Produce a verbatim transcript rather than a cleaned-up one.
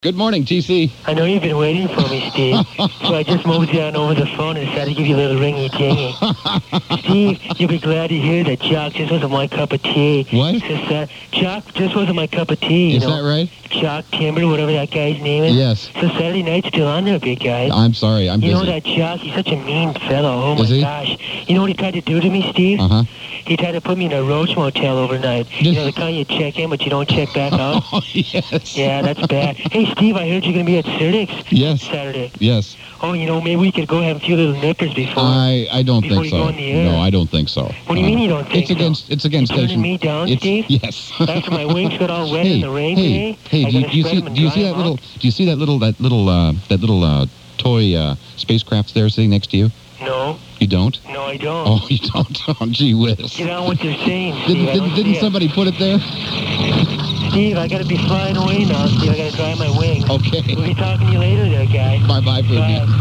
Good morning, T C. I know you've been waiting for me, Steve. So I just moved down over the phone and decided to give you a little ringy-dingy. Steve, you'll be glad to hear that Jock just wasn't my cup of tea. What? Just, uh, Jock just wasn't my cup of tea, you Is know. that right? Jock Timber, whatever that guy's name is. Yes. So Saturday night's still on there, big guy. I'm sorry, I'm You busy. know that Jock, he's such a mean fellow. Oh, my Is he? gosh. You know what he tried to do to me, Steve? Uh-huh. He tried to put me in a roach motel overnight. You know, the kind you check in, but you don't check back out? Oh, yes. Yeah, that's bad. Hey, Steve, I heard you're going to be at Serdix Yes. Saturday. Yes. Oh, you know, maybe we could go have a few little nippers before. I, I don't Before think you so. go on the air. No, I don't think so. What do you Uh, mean you don't think It's against, so? it's against You're turning station. me down, it's, Steve? Yes. After my wings got all wet hey, in the rain hey, today, hey, I do you, gotta do you spread see, them and do you dry see that them little, out. do you see that little, that little, uh, that little, uh, toy, uh, spacecraft there sitting next to you? No, You don't? no, I don't. Oh, you don't? Oh, gee whiz. Get on what you're saying, Steve. Didn't, I didn't, don't didn't see it. somebody put it there? Steve, I gotta be flying away now, Steve. I gotta dry my wings. Okay. We'll be talking to you later there, guy. Bye-bye, Pookie. Bye.